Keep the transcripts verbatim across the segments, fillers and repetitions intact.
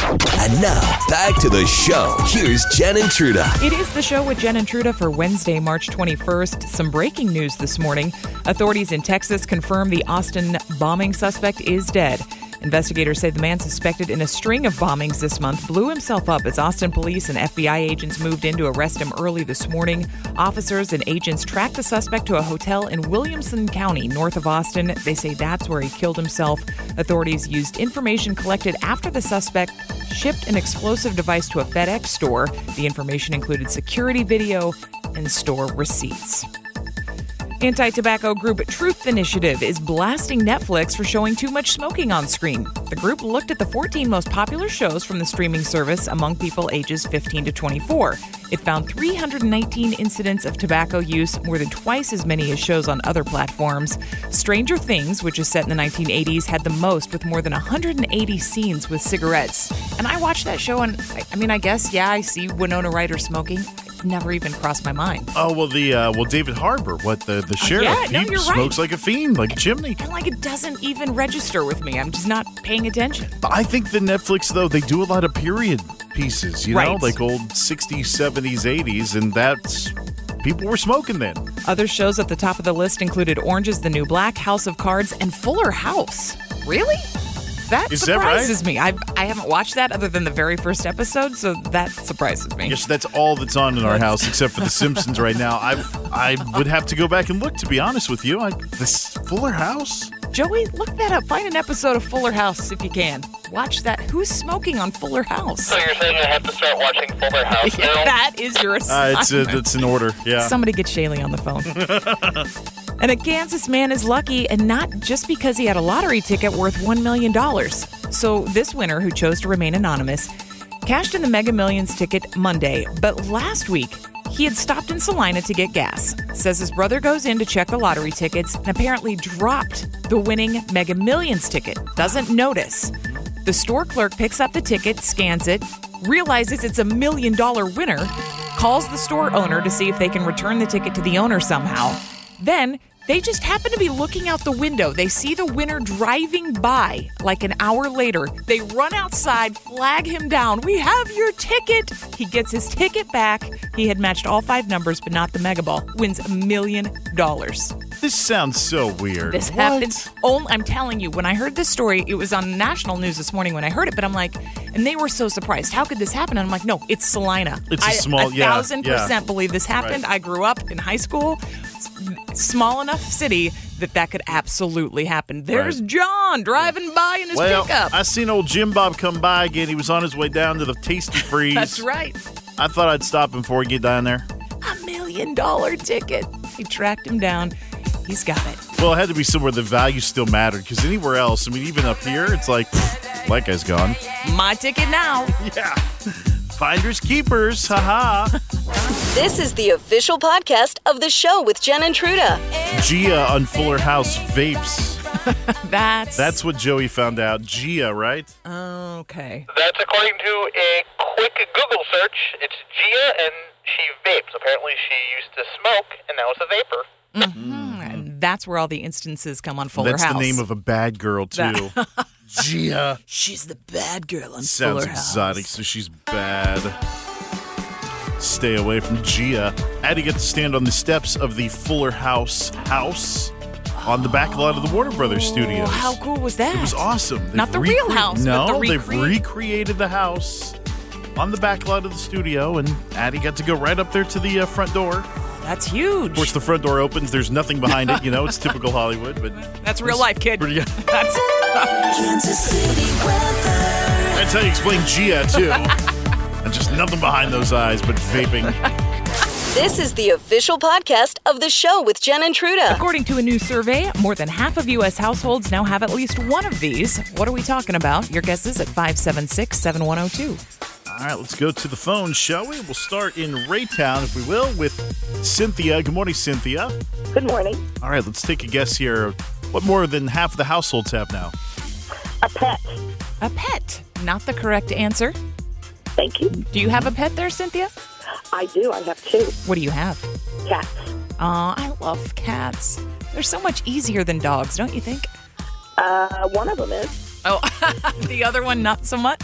And now, back to the show. Here's Jen and Truda. It is the show with Jen and Truda for Wednesday, March twenty-first. Some breaking news this morning. Authorities in Texas confirm the Austin bombing suspect is dead. Investigators say the man suspected in a string of bombings this month blew himself up as Austin police and F B I agents moved in to arrest him early this morning. Officers and agents tracked the suspect to a hotel in Williamson County, north of Austin. They say that's where he killed himself. Authorities used information collected after the suspect shipped an explosive device to a FedEx store. The information included security video and store receipts. Anti-tobacco group Truth Initiative is blasting Netflix for showing too much smoking on screen. The group looked at the fourteen most popular shows from the streaming service among people ages fifteen to twenty-four. It found three hundred nineteen incidents of tobacco use, more than twice as many as shows on other platforms. Stranger Things, which is set in the nineteen eighties, had the most with more than one hundred eighty scenes with cigarettes. And I watched that show and, I, I mean, I guess, yeah, I see Winona Ryder smoking. Never even crossed my mind. Oh, well, the uh, well, David Harbour, what, the, the sheriff, yeah, no, he you're smokes right. like a fiend, like a chimney. And like it doesn't even register with me. I'm just not paying attention. I think the Netflix, though, they do a lot of period pieces, you know, Right. like old sixties, seventies, eighties, and that's, people were smoking then. Other shows at the top of the list included Orange is the New Black, House of Cards, and Fuller House. Really? That Is that surprises right? me. I've, I haven't watched that other than the very first episode, so that surprises me. Yes, that's all that's on in our house except for The Simpsons right now. I I would have to go back and look, to be honest with you. I, this Fuller House? Joey, look that up. Find an episode of Fuller House if you can. Watch that. Who's smoking on Fuller House? So you're saying I have to start watching Fuller House Yeah, now? that is your Uh, assignment. it's, a, it's an order, yeah. Somebody get Shaylee on the phone. And a Kansas man is lucky, and not just because he had a lottery ticket worth one million dollars. So this winner, who chose to remain anonymous, cashed in the Mega Millions ticket Monday, but last week, he had stopped in Salina to get gas. Says his brother goes in to check the lottery tickets and apparently dropped the winning Mega Millions ticket. Doesn't notice. The store clerk picks up the ticket, scans it, realizes it's a million dollar winner, calls the store owner to see if they can return the ticket to the owner somehow. Then they just happen to be looking out the window. They see the winner driving by like an hour later. They run outside, flag him down. We have your ticket. He gets his ticket back. He had matched all five numbers, but not the Mega Ball. Wins a million dollars. This sounds so weird. This What? happens. Only, I'm telling you, when I heard this story, it was on national news this morning when I heard it, but I'm like, and they were so surprised. How could this happen? And I'm like, no, it's Salina. It's a I, small- a yeah, thousand yeah. percent believe this happened. Right. I grew up in high school, s- small enough city that that could absolutely happen. There's Right. John driving by in his Well, pickup. I seen old Jim Bob come by again. He was on his way down to the Tasty Freeze. That's right. I thought I'd stop him before he get down there. A million dollar ticket. He tracked him down. He's got it. Well, it had to be somewhere the value still mattered, because anywhere else, I mean, even up here, it's like, pfft, that guy's gone. My ticket now. Yeah. Finders keepers, haha. This is the official podcast of the show with Jen and Truda. Gia on Fuller House vapes. That's That's what Joey found out. Gia, right? okay. That's according to a quick Google search. It's Gia, and she vapes. Apparently she used to smoke, and now it's a vapor. And that's where all the instances come on Fuller That's House. the name of a bad girl, too. Gia. She's the bad girl on Sounds Fuller House. exotic, so she's bad. Stay away from Gia. Addie got to stand on the steps of the Fuller House house on the back lot of the Warner Brothers studios. Oh, how cool was that? It was awesome. They've Not the real recre- house, No, but the they've recre- recreated the house on the back lot of the studio, and Addie got to go right up there to the uh, front door. That's huge. Of course, the front door opens. There's nothing behind it. You know, it's typical Hollywood, but That's real life, kid. pretty good. That's Kansas City weather. That's how you explain Gia, too. And just nothing behind those eyes but vaping. This is the official podcast of the show with Jen and Truda. according to a new survey, more than half of U S households now have at least one of these. What are we talking about? Your guess is at five seven six, seven one zero two. All right, let's go to the phone, shall we? We'll start in Raytown, if we will, with Cynthia. Good morning, Cynthia. Good morning. All right, let's take a guess here. What more than half of the households have now? A pet. A pet. Not the correct answer. Thank you. Do you have a pet there, Cynthia? I do. I have two What do you have? cats. Aw, I love cats. They're so much easier than dogs, don't you think? Uh, one of them is. Oh, the other one not so much?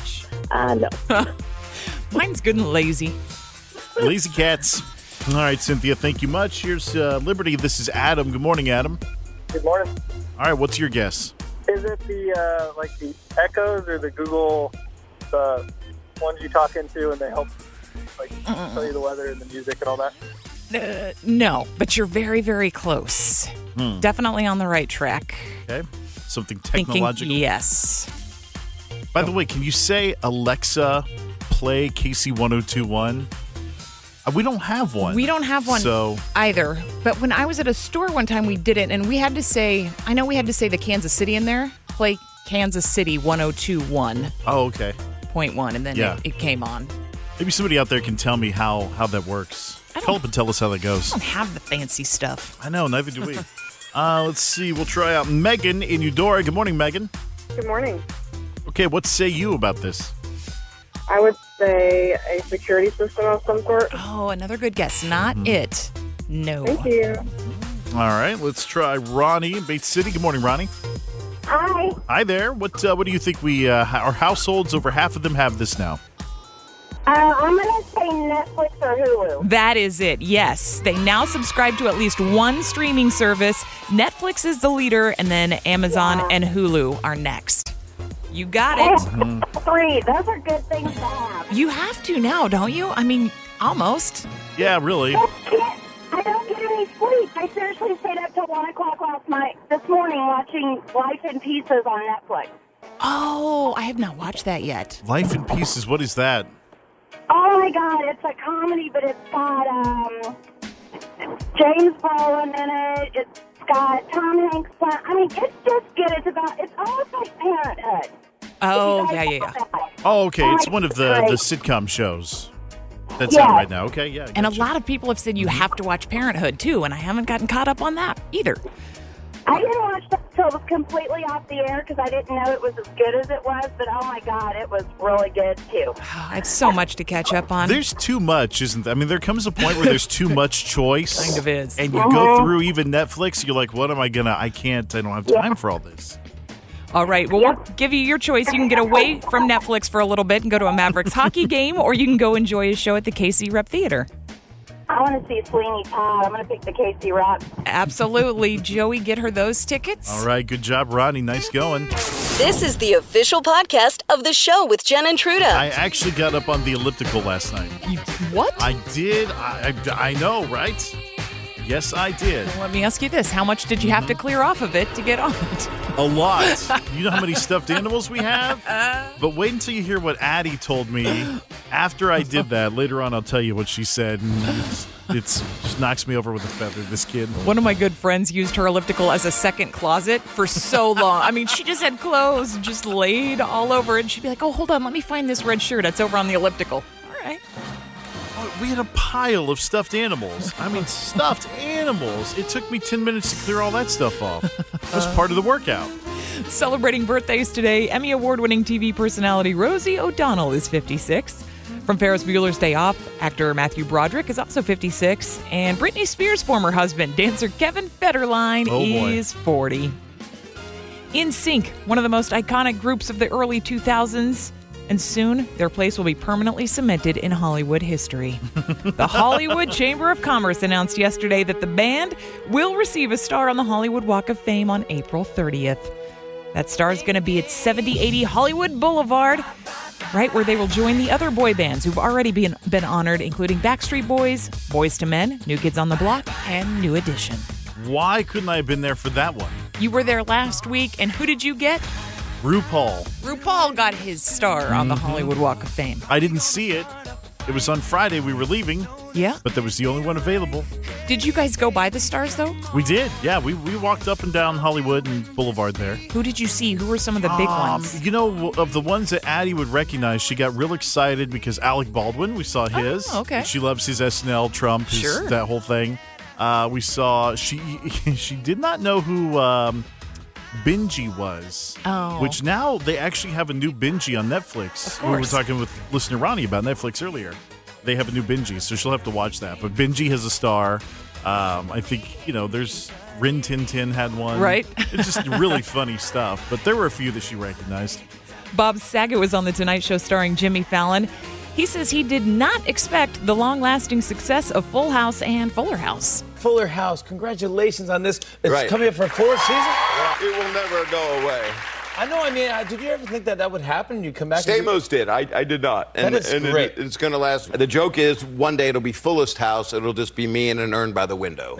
Uh, no. Mine's good and lazy. Lazy cats. All right, Cynthia, thank you much. Here's uh, Liberty. This is Adam. Good morning, Adam. Good morning. All right, what's your guess? Is it the, uh, like the Echoes or the Google, the ones you talk into and they help, like, tell you the weather and the music and all that? Uh, no, but you're very, very close. Hmm. Definitely on the right track. Okay. Something Thinking technological. yes. By the way, can you say, Alexa, play K C ten twenty-one? Uh, we don't have one. We don't have one So, either. But when I was at a store one time, we did it, and we had to say, I know we had to say the Kansas City in there. Play Kansas City ten twenty-one oh, okay. point one, and then Yeah. it, it came on. Maybe somebody out there can tell me how, how that works. I don't- Call up and tell us how that goes. I don't have the fancy stuff. I know, neither do we. uh, let's see. We'll try out Megan in Eudora. Good morning, Megan. Good morning. Okay, what say you about this? I would say a security system of some sort. Oh, another good guess. Not Mm-hmm. it. No. Thank you. All right, let's try Ronnie in Bates City. Good morning, Ronnie. Hi. Hi there. What uh, what do you think we uh, our households, over half of them have this now? Uh, I'm going to say Netflix or Hulu. That is it. Yes. They now subscribe to at least one streaming service. Netflix is the leader, and then Amazon Yeah. and Hulu are next. You got it. Three. Those are good things to have. You have to now, don't you? I mean, almost. Yeah, really. I can't- I don't get any sleep. I seriously stayed up till one o'clock last night, this morning, watching Life in Pieces on Netflix. Oh, I have not watched that yet. Life in Pieces. What is that? Oh my God, it's a comedy, but it's got um, James Brolin in it. It's got Tom Hanks. I mean, it's just good. It's about. It's almost like Parenthood. Oh, If you yeah, guys yeah, know yeah. that. Oh, okay. It's one of the, Great. the sitcom shows that's Yeah. out right now. Okay, yeah. I And a gotcha. lot of people have said you have to watch Parenthood, too, and I haven't gotten caught up on that either. I didn't watch that till it was completely off the air because I didn't know it was as good as it was. But oh my God, it was really good too. I have so much to catch up on. There's too much, isn't there? I mean, there comes a point where there's too much choice. Kind of is. And you go through even Netflix, you're like, what am I going to, I can't, I don't have time for all this. All right, well, we'll give you your choice. You can get away from Netflix for a little bit and go to a Mavericks hockey game, or you can go enjoy a show at the K C Rep Theater. I want to see Sweeney Todd. I'm going to pick the K C Rep. Absolutely. Joey, get her those tickets. All right, good job, Ronnie. Nice going. This is the official podcast of the show with Jen and Truda. I actually got up on the elliptical last night. You, what? I did. I, I, I know, right? Yes, I did. Let me ask you this. How much did you have to clear off of it to get on it? A lot. You know how many stuffed animals we have? But wait until you hear what Addie told me after I did that. Later on, I'll tell you what she said. It's, it's just knocks me over with a feather, this kid. One of my good friends used her elliptical as a second closet for so long. I mean, she just had clothes just laid all over it. And she'd be like, oh, hold on. Let me find this red shirt. It's over on the elliptical. All right. Oh, we had a pile of stuffed animals. I mean, stuffed animals. It took me ten minutes to clear all that stuff off. It was part of the workout. Celebrating birthdays today, Emmy Award-winning T V personality Rosie O'Donnell is fifty-six. From Ferris Bueller's Day Off, actor Matthew Broderick is also fifty-six. And Britney Spears' former husband, dancer Kevin Federline, Oh, boy. is forty. In Sync, one of the most iconic groups of the early two thousands, and soon their place will be permanently cemented in Hollywood history. The Hollywood Chamber of Commerce announced yesterday that the band will receive a star on the Hollywood Walk of Fame on April thirtieth. That star is going to be at seventy eighty Hollywood Boulevard, right where they will join the other boy bands who've already been, been honored, including Backstreet Boys, Boyz two Men, New Kids on the Block, and New Edition. Why couldn't I have been there for that one? You were there last week, and who did you get? RuPaul. RuPaul got his star on the Hollywood Walk of Fame. I didn't see it. It was on Friday. We were leaving, Yeah? but that was the only one available. Did you guys go by the stars, though? We did. Yeah, we, we walked up and down Hollywood and Boulevard there. Who did you see? Who were some of the big Um, ones? You know, of the ones that Addie would recognize, she got real excited because Alec Baldwin, we saw his. Oh, okay. She loves his S N L, Trump, his, Sure. that whole thing. Uh, we saw, she she did not know who um, Benji was. Oh. Which now they actually have a new Benji on Netflix. Of We were course. talking with listener Ronnie about Netflix earlier. They have a new Benji, so she'll have to watch that. But Benji has a star. Um, I think, you know, there's Rin Tin Tin had one. Right. It's just really funny stuff. But there were a few that she recognized. Bob Saget was on The Tonight Show starring Jimmy Fallon. He says he did not expect the long-lasting success of Full House and Fuller House. Fuller House, congratulations on this. It's Right. coming up for a fourth season? It will never go away. I know, I mean, uh, did you ever think that that would happen? You come back and Stamos did. I, I did not. And, That is and great. It, it's going to last. The joke is one day it'll be Fullest House. It'll just be me in an urn by the window.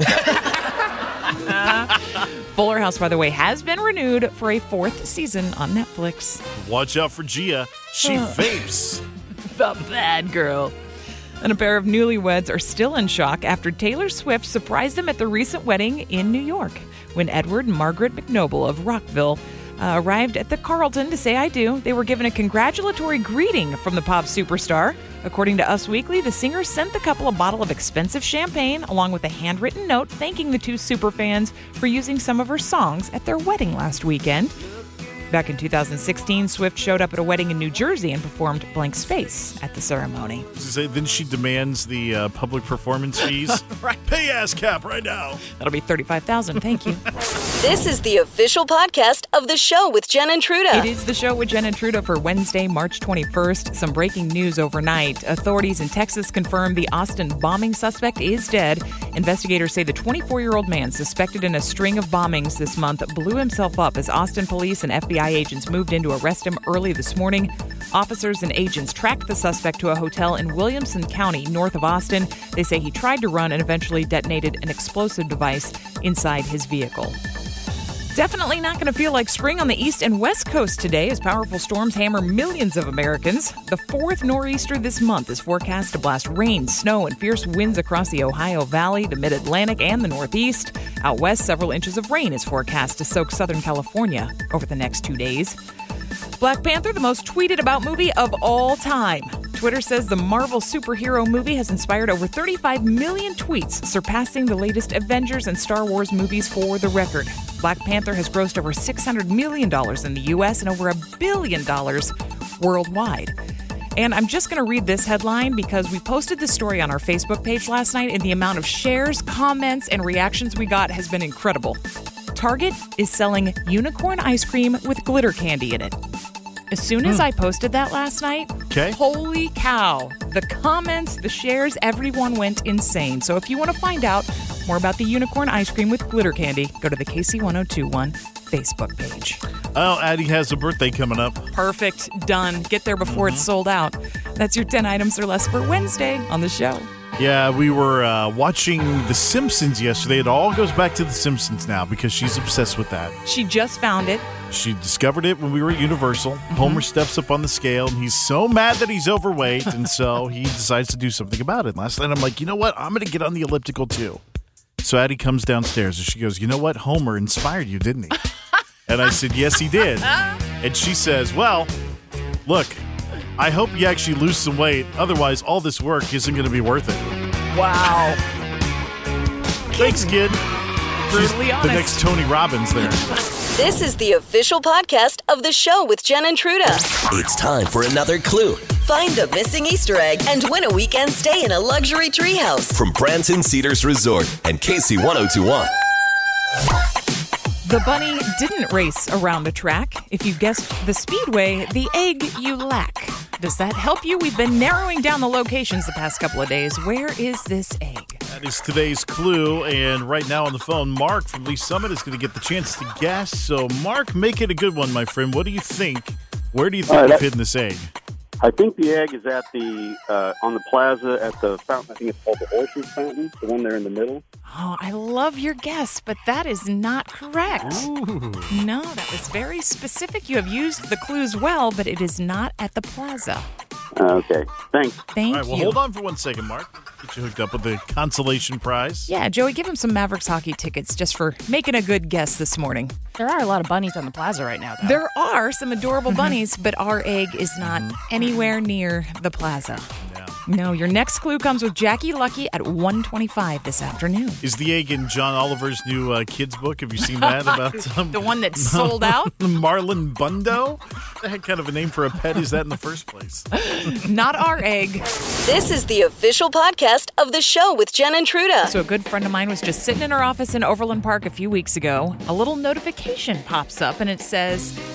Fuller House, by the way, has been renewed for a fourth season on Netflix. Watch out for Gia. She vapes. The bad girl. And a pair of newlyweds are still in shock after Taylor Swift surprised them at the recent wedding in New York when Edward and Margaret McNoble of Rockville uh, arrived at the Carlton to say I do. They were given a congratulatory greeting from the pop superstar. According to Us Weekly, the singer sent the couple a bottle of expensive champagne along with a handwritten note thanking the two superfans for using some of her songs at their wedding last weekend. Back in two thousand sixteen, Swift showed up at a wedding in New Jersey and performed Blank Space at the ceremony. Then she demands the uh, public performance fees. Right. Pay ASCAP right now. That'll be thirty-five thousand dollars. Thank you. This is the official podcast of the show with Jen and Truda. It is the show with Jen and Truda for Wednesday, March twenty-first. Some breaking news overnight. Authorities in Texas confirm the Austin bombing suspect is dead. Investigators say the twenty-four-year-old man suspected in a string of bombings this month blew himself up as Austin police and F B I agents moved in to arrest him early this morning. Officers and agents tracked the suspect to a hotel in Williamson County, north of Austin. They say he tried to run and eventually detonated an explosive device inside his vehicle. Definitely not going to feel like spring on the east and west coast today as powerful storms hammer millions of Americans. The fourth nor'easter this month is forecast to blast rain, snow, and fierce winds across the Ohio Valley, the mid-Atlantic, and the Northeast. Out west, several inches of rain is forecast to soak Southern California over the next two days. Black Panther, the most tweeted about movie of all time. Twitter says the Marvel superhero movie has inspired over thirty-five million tweets, surpassing the latest Avengers and Star Wars movies for the record. Black Panther has grossed over six hundred million dollars in the U S and over a billion dollars worldwide. And I'm just going to read this headline because we posted this story on our Facebook page last night, and the amount of shares, comments, and reactions we got has been incredible. Target is selling unicorn ice cream with glitter candy in it. As soon as I posted that last night, Okay. holy cow, the comments, the shares, everyone went insane. So if you want to find out more about the unicorn ice cream with glitter candy, go to the K C ten twenty-one Facebook page. Oh, Addie has a birthday coming up. Perfect. Done. Get there before it's sold out. That's your ten items or less for Wednesday on the show. Yeah, we were uh, watching The Simpsons yesterday. It all goes back to The Simpsons now because she's obsessed with that. She just found it. She discovered it when we were at Universal. Mm-hmm. Homer steps up on the scale, and he's so mad that he's overweight, and so he decides to do something about it. Last night, I'm like, you know what? I'm going to get on the elliptical, too. So Addie comes downstairs, and she goes, you know what? Homer inspired you, didn't he? And I said, yes, he did. And she says, well, look, I hope you actually lose some weight. Otherwise, all this work isn't going to be worth it. Wow. Thanks, kid. She's Brutally the honest. next Tony Robbins there. This is the official podcast of the show with Jen and Truda. It's time for another clue Find the missing Easter egg and win a weekend stay in a luxury treehouse. from Branson Cedars Resort and K C ten twenty-one. The bunny didn't race around a track. If you guessed the speedway, the egg you lack. Does that help you? We've been narrowing down the locations the past couple of days. Where is this egg? That is today's clue, and right now on the phone, Mark from Lee Summit is going to get the chance to guess. So, Mark, make it a good one, my friend. What do you think? Where do you think All right, you've I- hidden this egg? I think the egg is at the uh, on the plaza at the fountain. I think it's called the Orchard Fountain, the one there in the middle. Oh, I love your guess, but that is not correct. No, that was very specific. You have used the clues well, but it is not at the plaza. Uh, okay, thanks. Thank All right, well, you. hold on for one second, Mark. Get you hooked up with the consolation prize. Yeah, Joey, give him some Mavericks hockey tickets just for making a good guess this morning. There are a lot of bunnies on the plaza right now, though. There are some adorable bunnies, but our egg is not anywhere near the plaza. Yeah. No, your next clue comes with Jackie Lucky at one twenty-five this afternoon. Is the egg in John Oliver's new uh, kids book? Have you seen that about um, The one that sold out? Marlon Bundo? What the heck kind of a name for a pet is that in the first place? Not our egg. This is the official podcast of the show with Jen and Truda. So a good friend of mine was just sitting in her office in Overland Park a few weeks ago. A little notification pops up and it says,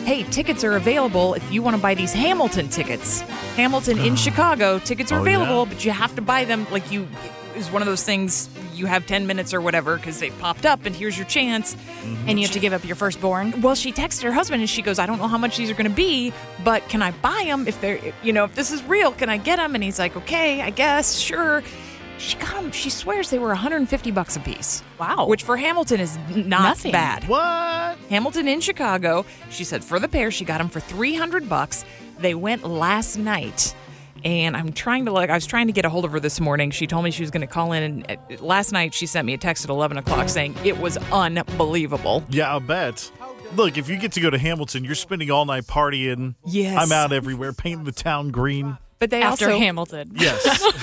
hey, tickets are available if you want to buy these Hamilton tickets. Hamilton in Chicago, tickets are Oh, available, yeah? but you have to buy them. Like, you is one of those things, you have ten minutes or whatever because they popped up, and here's your chance. Mm-hmm. And you have to give up your firstborn. Well, she texted her husband, and she goes, I don't know how much these are going to be, but can I buy them if they're, you know, if this is real, can I get them? And he's like, okay, I guess, sure. She got them, she swears they were one hundred fifty bucks a piece. Wow. Which for Hamilton is not Nothing. bad. What? Hamilton in Chicago, she said for the pair, she got them for three hundred bucks. They went last night. And I'm trying to like, I was trying to get a hold of her this morning. She told me she was going to call in. And uh, last night she sent me a text at eleven o'clock saying it was unbelievable. Yeah, I'll bet. Look, if you get to go to Hamilton, you're spending all night partying. Yes. I'm out everywhere, painting the town green. But they After also, Hamilton. Yes.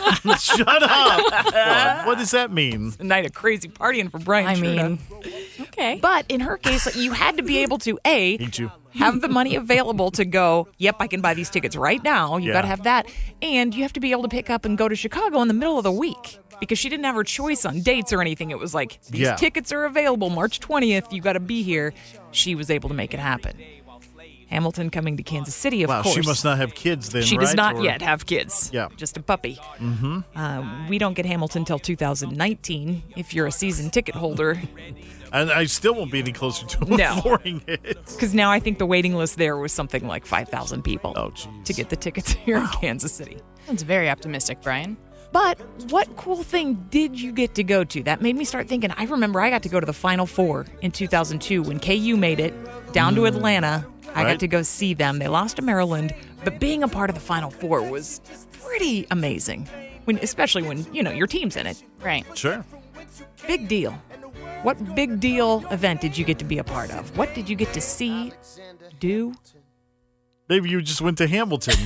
Shut up. What? What does that mean? a night of crazy partying for Brian. I Truda. mean, okay. But in her case, like, you had to be able to, A, Hate you. have the money available to go, yep, I can buy these tickets right now. You Yeah. got to have that. And you have to be able to pick up and go to Chicago in the middle of the week because she didn't have her choice on dates or anything. It was like, these Yeah. tickets are available March twentieth. You got to be here. She was able to make it happen. Hamilton coming to Kansas City, of Wow, course. she must not have kids then, She right? does not Or- yet have kids. Yeah. Just a puppy. Mm-hmm. Uh, we don't get Hamilton until two thousand nineteen if you're a season ticket holder. And I still won't be any closer to No. affording it. Because now I think the waiting list there was something like five thousand people Oh, jeez. to get the tickets here in Kansas City. That's very optimistic, Brian. But what cool thing did you get to go to? That made me start thinking. I remember I got to go to the Final Four in two thousand two when K U made it down to Atlanta. I Right. got to go see them. They lost to Maryland, but being a part of the Final Four was pretty amazing. When, especially when, you know, your team's in it. Right. Sure. Big deal. What big deal event did you get to be a part of? What did you get to see, do? Maybe you just went to Hamilton.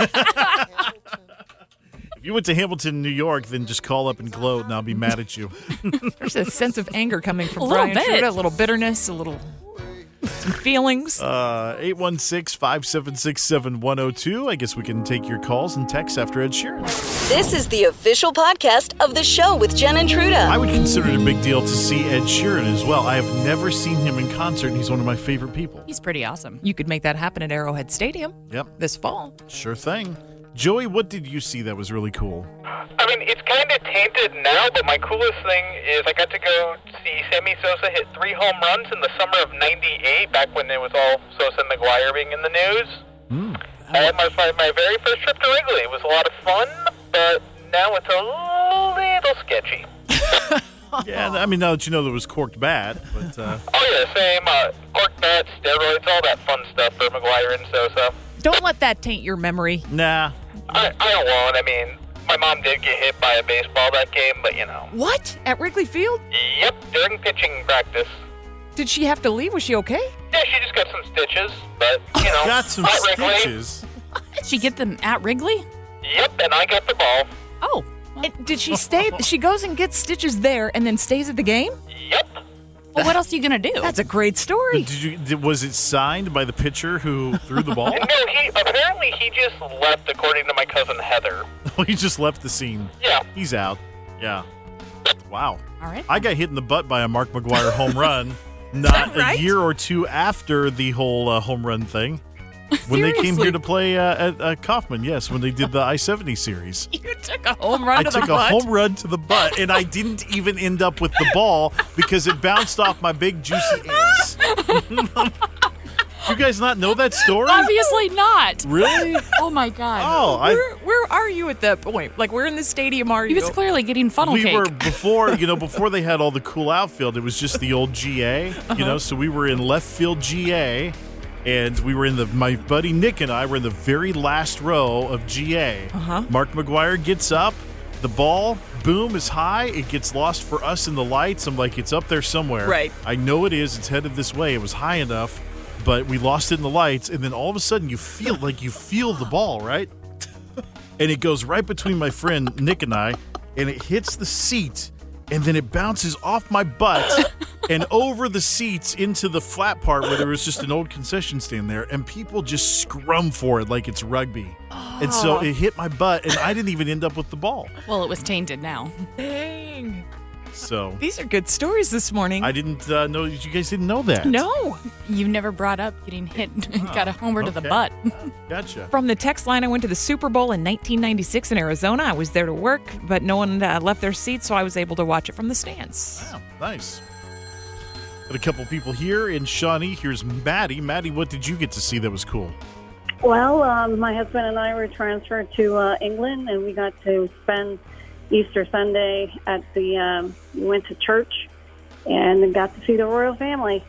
If you went to Hamilton, New York, then just call up and gloat, and I'll be mad at you. There's a sense of anger coming from A little Brian bit. Truda, a little bitterness, a little some feelings. Uh, eight one six, five seven six, seven one zero two. I guess we can take your calls and texts after Ed Sheeran. This is the official podcast of the show with Jen and Truda. I would consider it a big deal to see Ed Sheeran as well. I have never seen him in concert, and he's one of my favorite people. He's pretty awesome. You could make that happen at Arrowhead Stadium Yep, this fall. sure thing. Joey, what did you see that was really cool? I mean, it's kind of tainted now, but my coolest thing is I got to go see Sammy Sosa hit three home runs in the summer of ninety-eight, back when it was all Sosa and McGuire being in the news. Mm. I had my, my very first trip to Wrigley. It was a lot of fun, but now it's a little sketchy. Yeah, I mean, now that you know there was corked bat, but uh, Oh, yeah, same. Uh, cork bats, steroids, all that fun stuff for McGuire and Sosa. Don't let that taint your memory. nah. I, I don't want. I mean, my mom did get hit by a baseball that game, but you know. What? At Wrigley Field? Yep, during pitching practice. Did she have to leave? Was she okay? Yeah, she just got some stitches, but, you know. Got some at Wrigley. stitches. Did she get them at Wrigley? Yep, and I got the ball. Oh. And did she stay? She goes and gets stitches there and then stays at the game? Yep. Well, what else are you going to do? That's a great story. Did you? Did, was it signed by the pitcher who threw the ball? No, he apparently he just left, according to my cousin Heather. He just left the scene. Yeah. He's out. Yeah. Wow. All right. I got hit in the butt by a Mark McGuire home run not right? a year or two after the whole uh, home run thing. When they came Seriously? here to play uh, at uh, Kaufman, yes, when they did the I seventy series. You took a home run I to took the a butt. home run to the butt, and I didn't even end up with the ball because it bounced off my big, juicy ass. You guys not know that story? Obviously not. Really? Oh, my God. Oh, I... Where, where are you at that point? Like, where in the stadium are He you? was clearly getting funnel we cake. were before, you know, before they had all the cool outfield. It was just the old G A, you know. So we were in left field G A, and we were in the. My buddy Nick and I were in the very last row of G A. Uh-huh. Mark McGuire gets up, the ball, boom, is high. It gets lost for us in the lights. I'm like, it's up there somewhere. Right. I know it is. It's headed this way. It was high enough, but we lost it in the lights, and then all of a sudden you feel like you feel the ball, right? And it goes right between my friend Nick and I, and it hits the seat, and then it bounces off my butt and over the seats into the flat part where there was just an old concession stand there, and people just scrum for it like it's rugby. And so it hit my butt, and I didn't even end up with the ball. Well, it was tainted now. Dang. So These are good stories this morning. I didn't uh, know you guys didn't know that. No. You never brought up getting hit, got a homer to the okay. butt. Gotcha. From the text line, I went to the Super Bowl in nineteen ninety-six in Arizona. I was there to work, but no one uh, left their seats, so I was able to watch it from the stands. Wow, nice. Got a couple people here in Shawnee. Here's Maddie. Maddie, what did you get to see that was cool? Well, um, my husband and I were transferred to uh, England, and we got to spend Easter Sunday at the, um, we went to church and got to see the royal family.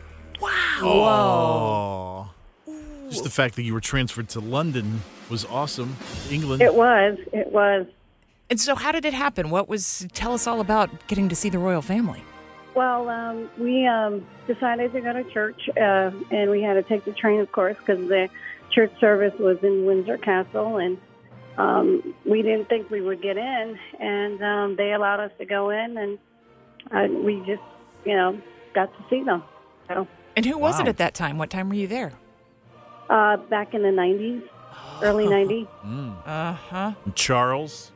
Wow. Whoa. Just the fact that you were transferred to London was awesome. England. It was. It was. And so how did it happen? What was, tell us all about getting to see the royal family. Well, um, we um, decided to go to church, uh, and we had to take the train, of course, because the church service was in Windsor Castle, and um, we didn't think we would get in, and um, they allowed us to go in, and uh, we just, you know, got to see them. So, And who was Wow. it at that time? What time were you there? uh, back in the nineties, early nineties, Mm. Uh-huh. And Charles.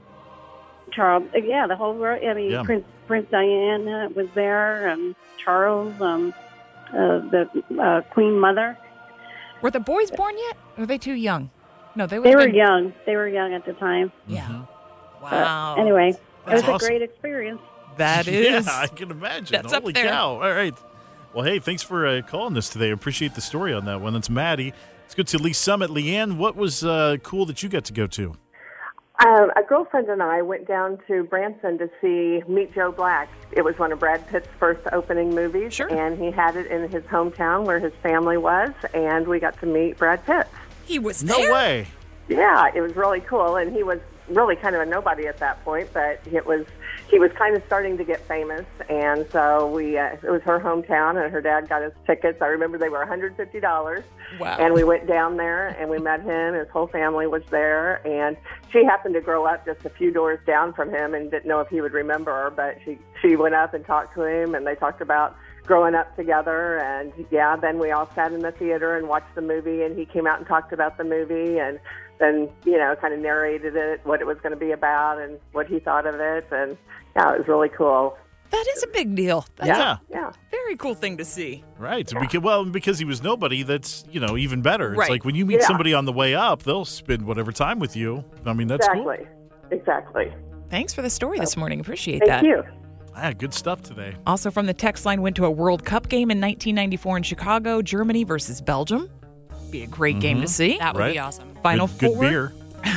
Charles, uh, yeah, the whole world. I mean, Yeah. Prince Prince Diana was there, um, Charles, um, uh, the uh, Queen Mother. Were the boys born yet? Or were they too young? No, they, They would've were been- young. They were young at the time. Yeah. But Wow. anyway, it That's was awesome. a great experience. That is. Yeah, I can imagine. That's up Holy there. cow. All right. Well, hey, thanks for uh, calling us today. I appreciate the story on that one. That's Maddie. Let's go to Lee Summit. Leanne, what was uh, cool that you got to go to? Um, a girlfriend and I went down to Branson to see Meet Joe Black. It was one of Brad Pitt's first opening movies, Sure. and he had it in his hometown where his family was, and we got to meet Brad Pitt. He was No there? way. Yeah, it was really cool, and he was really kind of a nobody at that point, but it was he was kind of starting to get famous, and so we uh, it was her hometown, and her dad got us tickets. I remember they were one hundred fifty dollars. Wow. And we went down there, and we met him. His whole family was there, and she happened to grow up just a few doors down from him and didn't know if he would remember her, but she, she went up and talked to him, and they talked about growing up together, and, yeah, then we all sat in the theater and watched the movie, and he came out and talked about the movie, and then, you know, kind of narrated it, what it was going to be about and what he thought of it, and, yeah, it was really cool. That is a big deal. That's Yeah. a Yeah. very cool thing to see. Right. Because, well, because he was nobody, that's, you know, even better. It's Right. like when you meet Yeah. somebody on the way up, they'll spend whatever time with you. I mean, that's exactly. Exactly. Thanks for the story this morning. Appreciate Thank that. you. cool. Ah, good stuff today. Also from the text line, went to a World Cup game in nineteen ninety-four in Chicago, Germany versus Belgium. Be a great game to see. That would Right. be awesome. Final good, four. Good beer.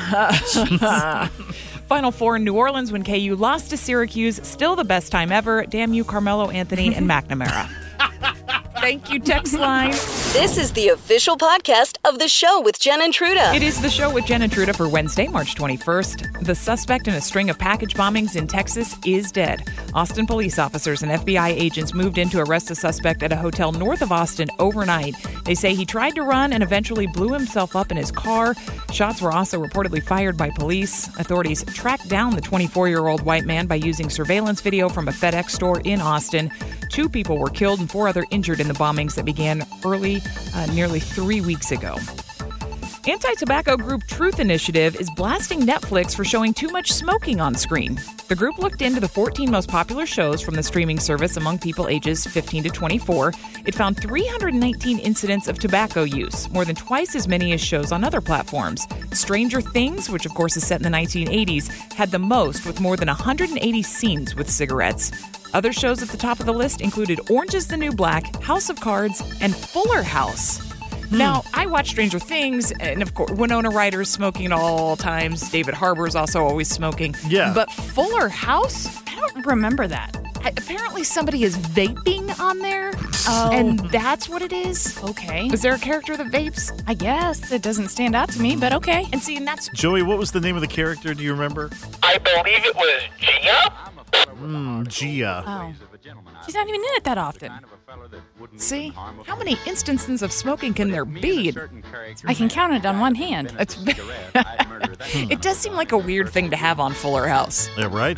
Final four in New Orleans when K U lost to Syracuse. Still the best time ever. Damn you, Carmelo Anthony and McNamara. Thank you, text line. This is the official podcast of the show with Jen and Truda. It is the show with Jen and Truda for Wednesday, March twenty-first. The suspect in a string of package bombings in Texas is dead. Austin police officers and F B I agents moved in to arrest the suspect at a hotel north of Austin overnight. They say he tried to run and eventually blew himself up in his car. Shots were also reportedly fired by police. Authorities tracked down the twenty-four-year-old white man by using surveillance video from a FedEx store in Austin. Two people were killed and four other injured in the bombings that began early, uh, nearly three weeks ago. Anti-tobacco group Truth Initiative is blasting Netflix for showing too much smoking on screen. The group looked into the fourteen most popular shows from the streaming service among people ages fifteen to twenty-four. It found three hundred nineteen incidents of tobacco use, more than twice as many as shows on other platforms. Stranger Things, which of course is set in the nineteen eighties, had the most with more than one hundred eighty scenes with cigarettes. Other shows at the top of the list included Orange is the New Black, House of Cards, and Fuller House. Now, I watch Stranger Things, and of course, Winona Ryder's smoking at all times. David Harbour's also always smoking. Yeah. But Fuller House? I don't remember that. I, apparently somebody is vaping on there, Oh. and that's what it is. Okay. Is there a character that vapes? I guess it doesn't stand out to me, but okay. And see, and that's... Joey, what was the name of the character? Do you remember? I believe it was Gia. Mm, Gia. Oh. She's not even in it that often. See? How many instances of smoking can there be? I can count it on one hand. It's, it does seem like a weird thing to have on Fuller House. Yeah, right?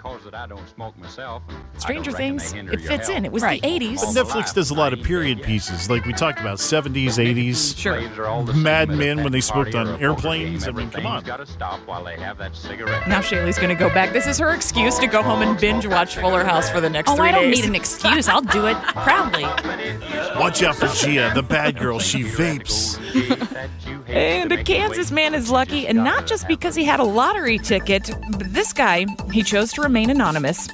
because that I don't smoke myself. Stranger I don't reckon Things, they hinder it your fits health. in. It was Right. the eighties. But Netflix does a lot of period pieces, like we talked about, seventies, eighties. Sure. Mad Men when they smoked on airplanes. I mean, come on. Got to stop while they have that cigarette. Now Shaylee's going to go back. This is her excuse to go home and binge watch Fuller House for the next Oh, three I don't days. need an excuse. I'll do it proudly. Watch out for Gia, the bad girl. She vapes. And a Kansas man is lucky, and not just because he had a lottery ticket, but this guy, he chose to remain anonymous.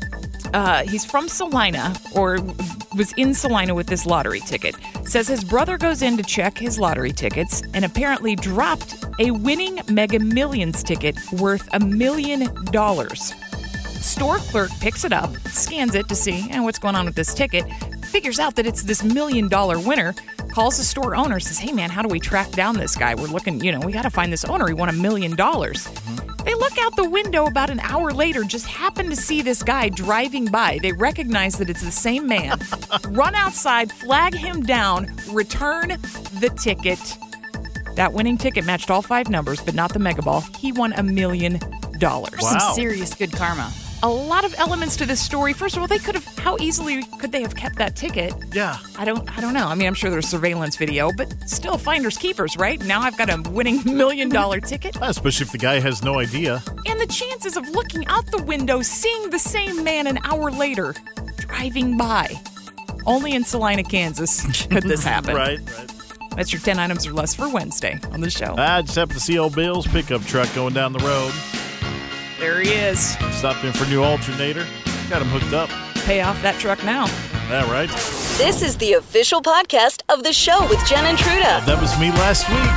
Uh, he's from Salina, or was in Salina with this lottery ticket. Says his brother goes in to check his lottery tickets and apparently dropped a winning Mega Millions ticket worth a million dollars. Store clerk picks it up, scans it to see eh, what's going on with this ticket, figures out that it's this million dollar winner, calls the store owner, says, hey man, how do we track down this guy? We're looking, you know, we got to find this owner. He won a million dollars. They look out the window about an hour later, just happen to see this guy driving by. They recognize that it's the same man, run outside, flag him down, return the ticket. That winning ticket matched all five numbers, but not the Mega Ball. He won a million dollars. Wow. Some serious good karma. A lot of elements to this story. First of all, they could have, how easily could they have kept that ticket? Yeah. I don't I don't know. I mean, I'm sure there's surveillance video, but still finders keepers, right? Now I've got a winning million dollar ticket. Especially if the guy has no idea. And the chances of looking out the window, seeing the same man an hour later driving by. Only in Salina, Kansas could this happen. Right, right. That's your ten items or less for Wednesday on the show. I just happened to see old Bill's pickup truck going down the road. There he is. Stopped in for a new alternator. Got him hooked up. Pay off that truck now. Yeah, right? This is the official podcast of the show with Jen and Truda. That was me last week.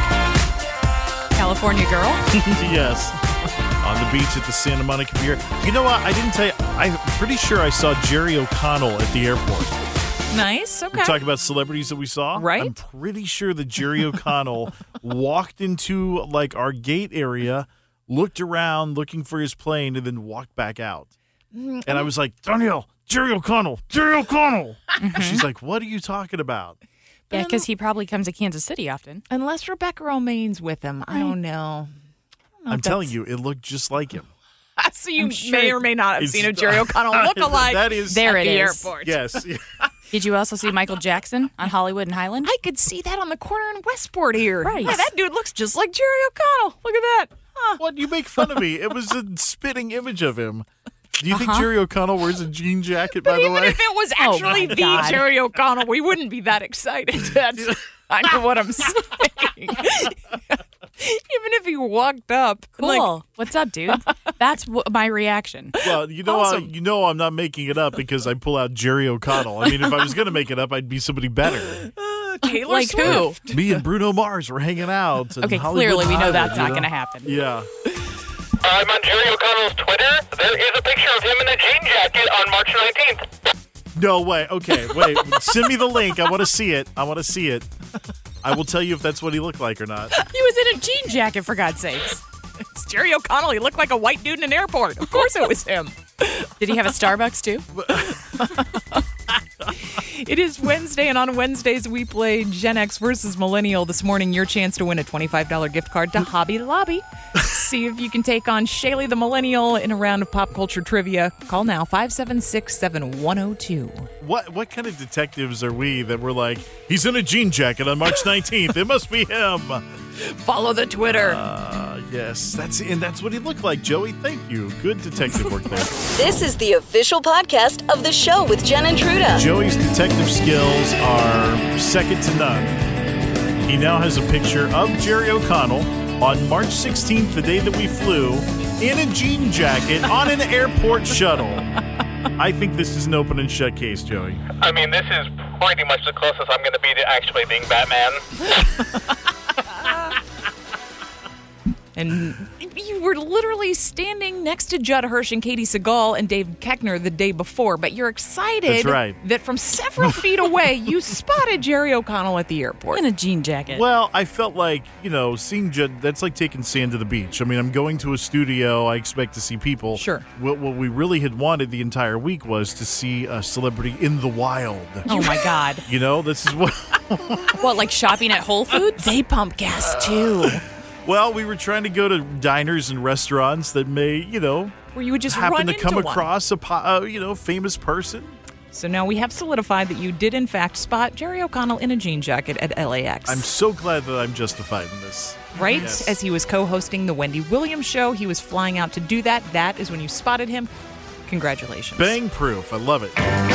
California girl. Yes. On the beach at the Santa Monica Pier. You know what? I didn't tell you. I'm pretty sure I saw Jerry O'Connell at the airport. Nice. Okay. We talk about celebrities that we saw. Right. I'm pretty sure that Jerry O'Connell walked into like our gate area, looked around looking for his plane, and then walked back out. Mm, And I was like, Danielle, Jerry O'Connell, Jerry O'Connell. Mm-hmm. She's like, what are you talking about? Yeah, because he probably comes to Kansas City often. Unless Rebecca Romaine's with him. I don't know. I don't know I'm if telling that's- you, it looked just like him. So you I'm sure may or may not have It's- seen a Jerry O'Connell look-alike That is- There at it the is. airport. Yes. Did you also see Michael Jackson on Hollywood and Highland? I could see that on the corner in Westport here. Right. Yeah, that dude looks just like Jerry O'Connell. Look at that. Huh. What? You make fun of me. It was a spitting image of him. Do you think Uh-huh. Jerry O'Onnell wears a jean jacket, by But the even way? if it was Oh, actually my the God. Jerry O'Connell, we wouldn't be that excited. That's kind of what I'm saying. Even if he walked up. Cool. Like, What's up, dude? That's w- my reaction. Well, you know, Awesome. I, you know, I'm not making it up because I pull out Jerry O'Connell. I mean, if I was going to make it up, I'd be somebody better. uh, Taylor Like who? Swift. Me and Bruno Mars were hanging out. in Okay, Hollywood clearly we know Highland, that's you not know? going to happen. Yeah. I'm on Jerry O'Connell's Twitter. There is a picture of him in a jean jacket on March nineteenth. No way. Okay, wait. Send me the link. I want to see it. I want to see it. I will tell you if that's what he looked like or not. He was in a jean jacket, for God's sakes. It's Jerry O'Connell. He looked like a white dude in an airport. Of course it was him. Did he have a Starbucks, too? It is Wednesday, and on Wednesdays we play Gen X versus Millennial. This morning, your chance to win a twenty-five dollars gift card to Hobby Lobby. See if you can take on Shaylee the Millennial in a round of pop culture trivia. Call now, five seven six, seven one zero two. What what kind of detectives are we that we're like, he's in a jean jacket on March nineteenth. It must be him. Follow the Twitter. Uh, yes, that's and that's what he looked like, Joey. Thank you. Good detective work there. This is the official podcast of the show with Jen and Truda. Joey's detective skills are second to none. He now has a picture of Jerry O'Connell on March sixteenth, the day that we flew, in a jean jacket on an airport shuttle. I think this is an open and shut case, Joey. I mean, this is pretty much the closest I'm going to be to actually being Batman. And you were literally standing next to Judd Hirsch and Katie Seagal and Dave Koechner the day before, but you're excited That's right. that from several feet away, you spotted Jerry O'Connell at the airport. In a jean jacket. Well, I felt like, you know, seeing Judd, that's like taking sand to the beach. I mean, I'm going to a studio. I expect to see people. Sure. What, what we really had wanted the entire week was to see a celebrity in the wild. Oh, my God. You know, this is what... What, like shopping at Whole Foods? They pump gas, too. Well, we were trying to go to diners and restaurants that may, you know, where you would just happen run to into come one. across a po- uh, you know famous person. So now we have solidified that you did, in fact, spot Jerry O'Connell in a jean jacket at L A X. I'm so glad that I'm justified in this. Right? Yes. As he was co-hosting the Wendy Williams show, he was flying out to do that. That is when you spotted him. Congratulations. Bang proof. I love it.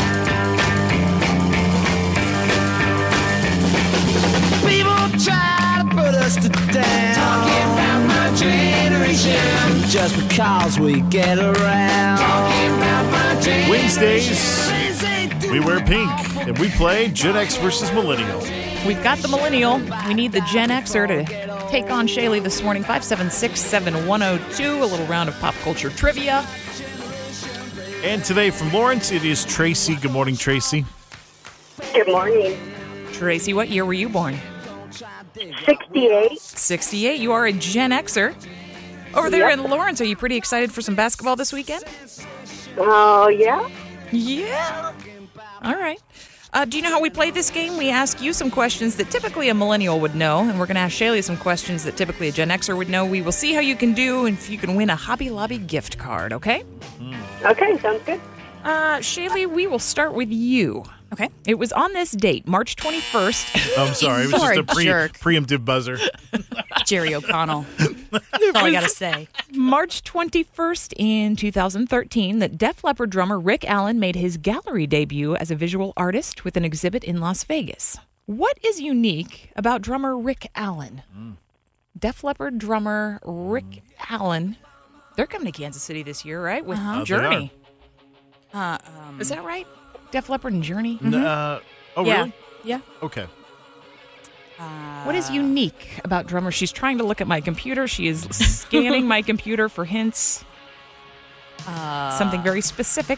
People try to put us to down. Talking about my generation. Just because we get around. Talking about my generation. Wednesdays, we wear pink, and we play Gen X versus Millennial. We've got the millennial. We need the Gen Xer to take on Shaylee this morning. five seven six, seven one zero two. A little round of pop culture trivia. And today from Lawrence, it is Tracy. Good morning, Tracy. Good morning. Tracy, what year were you born? sixty-eight. sixty-eight. You are a Gen Xer. Over there Yep. in Lawrence, are you pretty excited for some basketball this weekend? Oh, uh, yeah. Yeah. All right. Uh, do you know how we play this game? We ask you some questions that typically a millennial would know, and we're going to ask Shaylee some questions that typically a Gen Xer would know. We will see how you can do and if you can win a Hobby Lobby gift card, okay? Okay, sounds good. Uh, Shaylee, we will start with you. Okay. It was on this date, March twenty-first. Oh, I'm sorry. It was You're just a a pre- jerk. preemptive buzzer. Jerry O'Connell. That's all I gotta say. March twenty-first in two thousand thirteen that Def Leppard drummer Rick Allen made his gallery debut as a visual artist with an exhibit in Las Vegas. What is unique about drummer Rick Allen? Mm. Def Leppard drummer Rick mm. Allen. They're coming to Kansas City this year, right? With Uh-huh. Journey. Uh, um, Is that right? Def Leppard and Journey? N- uh, oh, yeah. really? Yeah. Okay. Uh, What is unique about drummer? She's trying to look at my computer. She is scanning my computer for hints. Uh, Something very specific.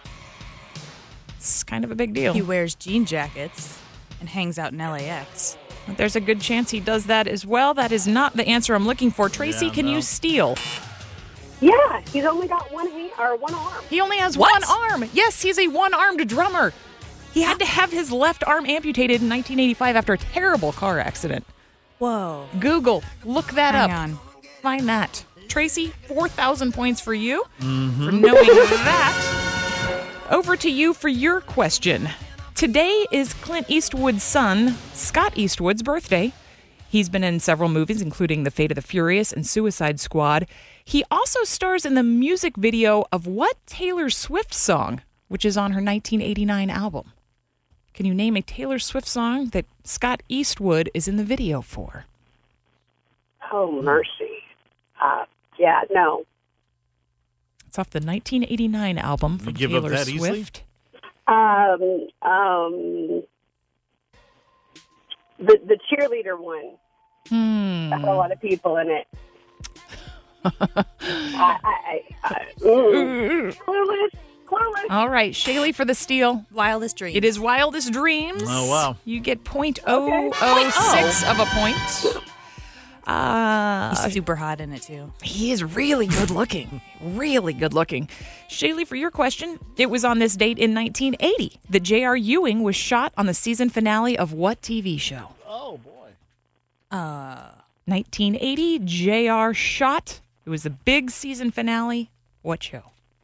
It's kind of a big deal. He wears jean jackets and hangs out in L A X. There's a good chance he does that as well. That is not the answer I'm looking for. Tracy, Yeah, can no. you steal? Yeah, he's only got one hand or one arm. He only has What? one arm. Yes, he's a one-armed drummer. He had to have his left arm amputated in nineteen eighty-five after a terrible car accident. Whoa. Google, look that Hang up. on. Find that. Tracy, four thousand points for you Mm-hmm. for knowing that. Over to you for your question. Today is Clint Eastwood's son, Scott Eastwood's birthday. He's been in several movies, including The Fate of the Furious and Suicide Squad. He also stars in the music video of what Taylor Swift song, which is on her nineteen eighty-nine album? Can you name a Taylor Swift song that Scott Eastwood is in the video for? Oh, mercy. Uh, yeah, no. It's off the nineteen eighty-nine album from give up Taylor that easily? Swift. Um, um, the the cheerleader one. Hmm. Got a lot of people in it. I, I, I, I, mm. Clueless. Clueless. All right, Shaylee for the steal. Wildest Dreams. It is Wildest Dreams. Oh, wow. You get point oh oh six of a point. Uh, He's super hot in it, too. he is really good looking. Really good looking. Shaylee, for your question, it was on this date in nineteen eighty that J R. Ewing was shot on the season finale of what T V show? Oh, boy. Uh, nineteen eighty, J R shot. It was the big season finale. What show?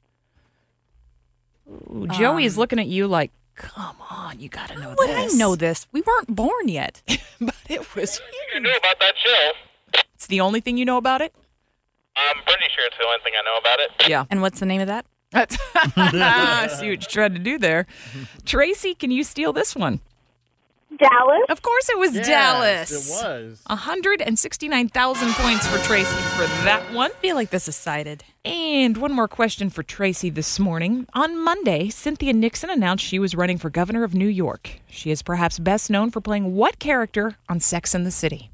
Ooh, Joey is Um, looking at you like, come on, you got to know would this. I know this? We weren't born yet. But it was. You knew about that show. It's the only thing you know about it? I'm pretty sure it's the only thing I know about it. Yeah. And what's the name of that? That's I see what you tried to do there. Tracy, can you steal this one? Dallas. Of course it was Yes, Dallas. it was. one hundred sixty-nine thousand points for Tracy for that one. I feel like this is cited. And one more question for Tracy this morning. On Monday, Cynthia Nixon announced she was running for governor of New York. She is perhaps best known for playing what character on Sex and the City?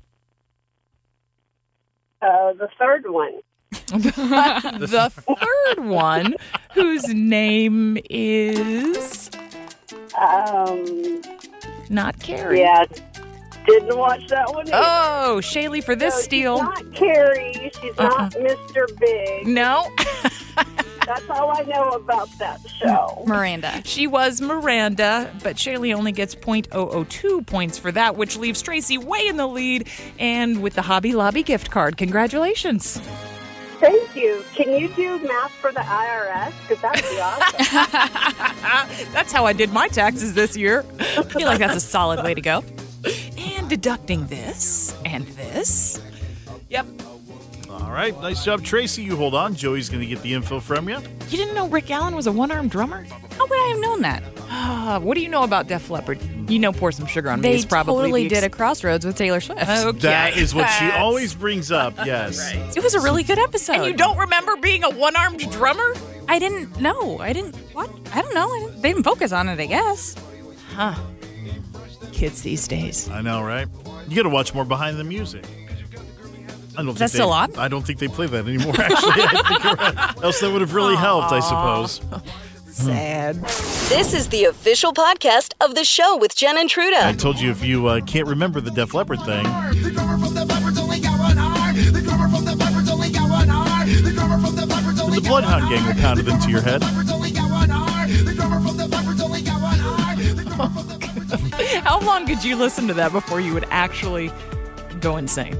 Uh, the third one. The third one, whose name is Um, not Carrie. yeah, didn't watch that one either. Oh, Shaylee for this No, steal. She's not Carrie. She's not Mister Big. No. That's all I know about that show. Miranda. She was Miranda, but Shaylee only gets point oh oh two points for that, which leaves Tracy way in the lead and with the Hobby Lobby gift card. Congratulations. Thank you. Can you do math for the I R S? Because that would be awesome. That's how I did my taxes this year. I feel like that's a solid way to go. And deducting this and this. Yep. All right. Nice job, Tracy. You hold on. Joey's going to get the info from you. You didn't know Rick Allen was a one-armed drummer? How would I have known that? Uh, what do you know about Def Leppard? You know Pour Some Sugar on Me They is probably totally the did ex- a Crossroads with Taylor Swift. Okay. That is what she always brings up, yes. It was a really good episode. And you don't remember being a one-armed drummer? I didn't know. I didn't. What? I don't know. I didn't, they didn't focus on it, I guess. Huh. Kids these days. I know, right? You got to watch more Behind the Music. I don't Is think that still they, on? I don't think they play that anymore, actually. I think you're right. Else that would have really helped, I suppose. Sad. This is the official podcast of the show with Jen and Truda. I told you if you uh, can't remember the Def Leppard thing. The Bloodhound Gang will pound it into your head. How long could you listen to that before you would actually go insane?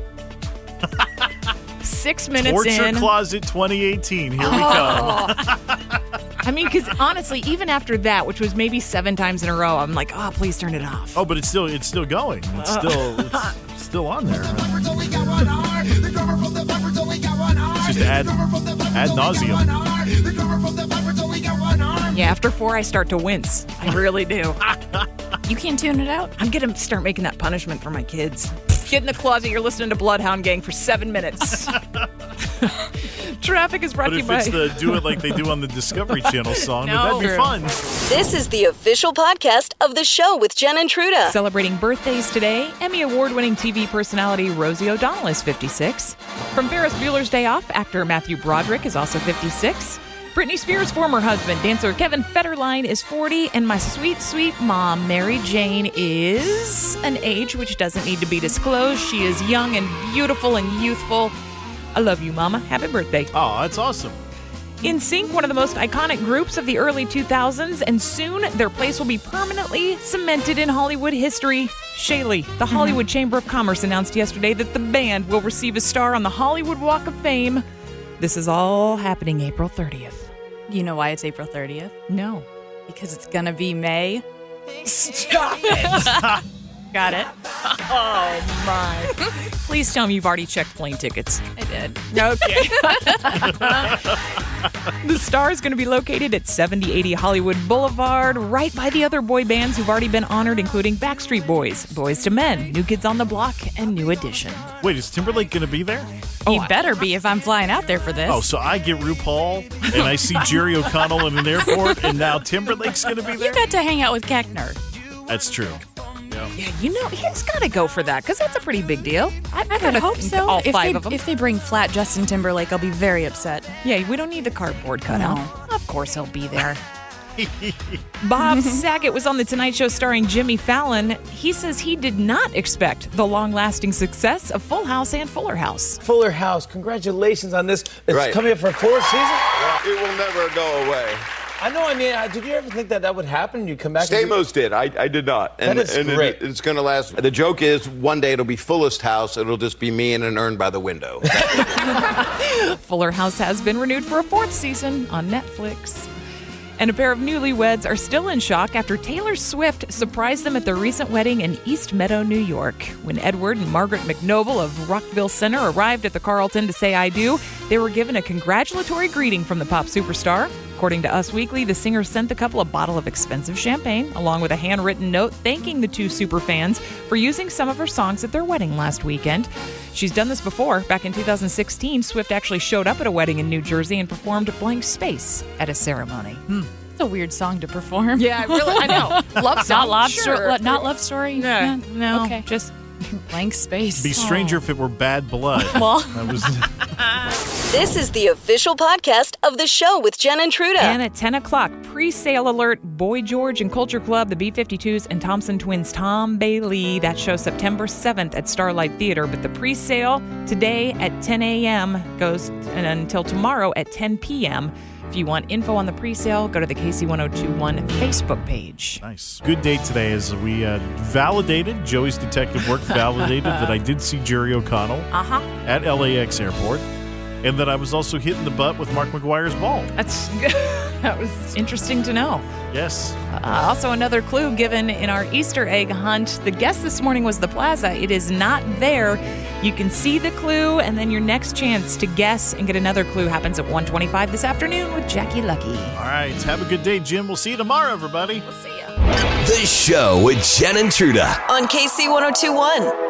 Six minutes Torture in. Closet twenty eighteen. Here we Oh. come. I mean, because honestly, even after that, which was maybe seven times in a row, I'm like, oh, please turn it off. Oh, but it's still it's still going. It's Uh. still it's still on there. It's just ad ad nauseum. Yeah, after four, I start to wince. I really do. You can't tune it out. I'm going to start making that punishment for my kids. Get in the closet, you're listening to Bloodhound Gang for seven minutes. Traffic is brought But to you if by... it's the do it like they do on the Discovery Channel song, No. that'd be fun. This is the official podcast of the show with Jen and Truda. Celebrating birthdays today, Emmy Award-winning T V personality Rosie O'Donnell is fifty-six. From Ferris Bueller's Day Off, actor Matthew Broderick is also fifty-six. Britney Spears' former husband, dancer Kevin Federline, is forty, and my sweet, sweet mom, Mary Jane, is an age which doesn't need to be disclosed. She is young and beautiful and youthful. I love you, Mama. Happy birthday. Oh, that's awesome. N Sync, one of the most iconic groups of the early two thousands, and soon their place will be permanently cemented in Hollywood history. Shaylee, the Hollywood Chamber of Commerce announced yesterday that the band will receive a star on the Hollywood Walk of Fame. This is all happening April thirtieth. You know why it's April thirtieth? No. Because it's going to be May. Stop it. Got it. Oh, my. Please tell me you've already checked plane tickets. I did. Okay. The star is going to be located at seventy eighty Hollywood Boulevard, right by the other boy bands who've already been honored, including Backstreet Boys, Boys to Men, New Kids on the Block, and New Edition. Wait, is Timberlake going to be there? You better be if I'm flying out there for this. Oh, so I get RuPaul, and I see Jerry O'Connell in an airport, and now Timberlake's going to be there? You got to hang out with Keckner. That's true. Yeah. Yeah, you know, he's got to go for that, because that's a pretty big deal. I, I would hope so. All if five they, of them. If they bring flat Justin Timberlake, I'll be very upset. Yeah, we don't need the cardboard cutout. No. Of course he'll be there. Bob Saget was on The Tonight Show starring Jimmy Fallon. He says he did not expect the long-lasting success of Full House and Fuller House. Fuller House, congratulations on this. It's Right. coming up for a fourth season? It will never go away. I know, I mean, uh, did you ever think that that would happen? You come back and Stamos did. I, I did not. That And, is and great. It, it's going to last. The joke is one day it'll be fullest house. It'll just be me and an urn by the window. Fuller House has been renewed for a fourth season on Netflix. And a pair of newlyweds are still in shock after Taylor Swift surprised them at their recent wedding in East Meadow, New York. When Edward and Margaret McNoble of Rockville Center arrived at the Carlton to say I do, they were given a congratulatory greeting from the pop superstar. According to Us Weekly, the singer sent the couple a bottle of expensive champagne, along with a handwritten note thanking the two superfans for using some of her songs at their wedding last weekend. She's done this before. Back in two thousand sixteen, Swift actually showed up at a wedding in New Jersey and performed Blank Space at a ceremony. Hmm. It's a weird song to perform. Yeah, really, I know. Love song, Not love, sure. sto- not love story? No, Yeah. no, Okay. just Blank space. It'd be stranger if it were bad blood. Well. That was. This is the official podcast of the show with Jen and Truda. And at ten o'clock, pre-sale alert, Boy George and Culture Club, the B fifty-twos, and Thompson Twins' Tom Bailey. That show September seventh at Starlight Theater. But the pre-sale today at ten a.m. goes and until tomorrow at ten p.m. If you want info on the pre-sale, go to the K C ten twenty-one Facebook page. Nice. Good day today as we uh, validated, Joey's detective work validated that I did see Jerry O'Connell Uh-huh. at L A X Airport. and that I was also hit in the butt with Mark McGuire's ball. That's that was interesting to know. Yes. Uh, also, another clue given in our Easter egg hunt. The guess this morning was the plaza. It is not there. You can see the clue, and then your next chance to guess and get another clue happens at one twenty-five this afternoon with Jackie Lucky. All right. Have a good day, Jim. We'll see you tomorrow, everybody. We'll see you. The Show with Jen and Truda. On K C one oh two one.